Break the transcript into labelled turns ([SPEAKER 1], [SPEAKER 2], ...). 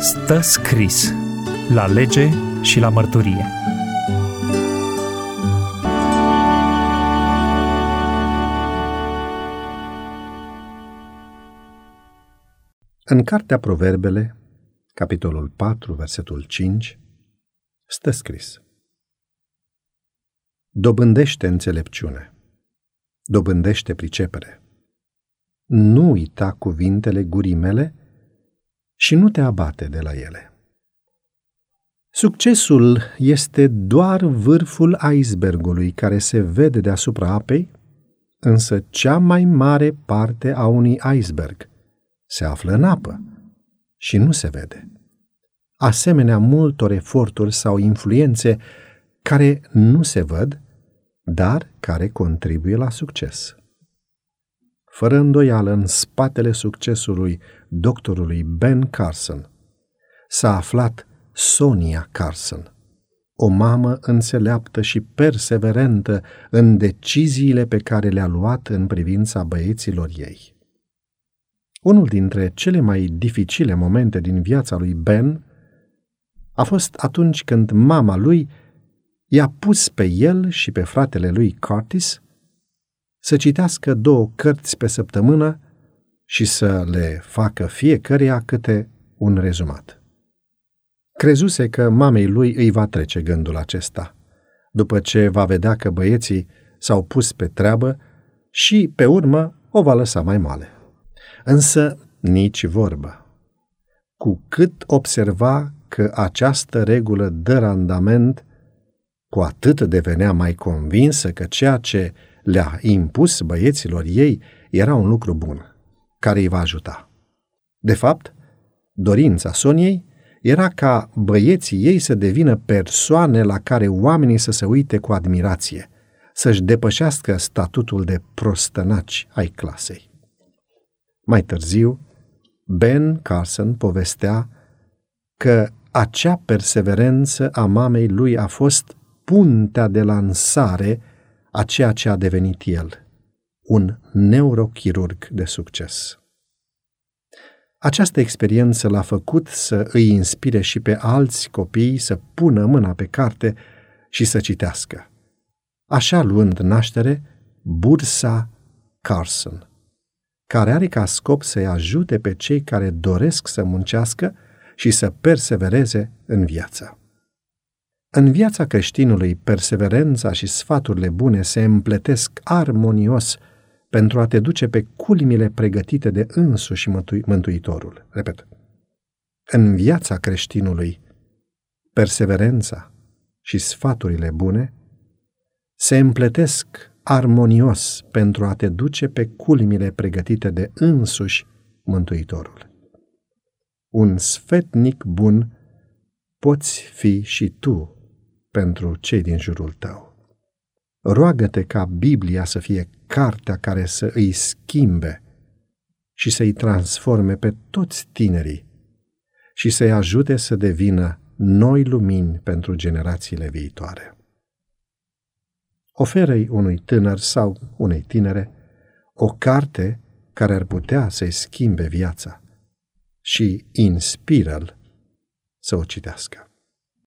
[SPEAKER 1] Stă scris la lege și la mărturie.
[SPEAKER 2] În cartea Proverbele, capitolul 4, versetul 5, stă scris: dobândește înțelepciune, dobândește pricepere. Nu uita cuvintele gurii mele și nu te abate de la ele. Succesul este doar vârful icebergului care se vede deasupra apei, însă cea mai mare parte a unui iceberg se află în apă și nu se vede. Asemenea multor eforturi sau influențe care nu se văd, dar care contribuie la succes. Fără îndoială, în spatele succesului doctorului Ben Carson s-a aflat Sonia Carson, o mamă înțeleaptă și perseverentă în deciziile pe care le-a luat în privința băieților ei. Unul dintre cele mai dificile momente din viața lui Ben a fost atunci când mama lui i-a pus pe el și pe fratele lui Curtis să citească 2 cărți pe săptămână și să le facă fiecăreia câte un rezumat. Crezuse că mamei lui îi va trece gândul acesta, după ce va vedea că băieții s-au pus pe treabă și, pe urmă, o va lăsa mai moale. Însă nici vorbă. Cu cât observa că această regulă dă randament, cu atât devenea mai convinsă că ceea ce le-a impus băieților ei era un lucru bun, care îi va ajuta. De fapt, dorința Soniei era ca băieții ei să devină persoane la care oamenii să se uite cu admirație, să-și depășească statutul de prostănaci ai clasei. Mai târziu, Ben Carson povestea că acea perseverență a mamei lui a fost puntea de lansare a ceea ce a devenit el, un neurochirurg de succes. Această experiență l-a făcut să îi inspire și pe alți copii să pună mâna pe carte și să citească, așa luând naștere Bursa Carson, care are ca scop să-i ajute pe cei care doresc să muncească și să persevereze în viață. În viața creștinului, perseverența și sfaturile bune se împletesc armonios pentru a te duce pe culmile pregătite de însuși Mântuitorul. Repet, în viața creștinului, perseverența și sfaturile bune se împletesc armonios pentru a te duce pe culmile pregătite de însuși Mântuitorul. Un sfetnic bun poți fi și tu pentru cei din jurul tău. Roagă-te ca Biblia să fie cartea care să îi schimbe și să-i transforme pe toți tinerii și să-i ajute să devină noi lumini pentru generațiile viitoare. Oferă-i unui tânăr sau unei tinere o carte care ar putea să-i schimbe viața și inspiră-l să o citească.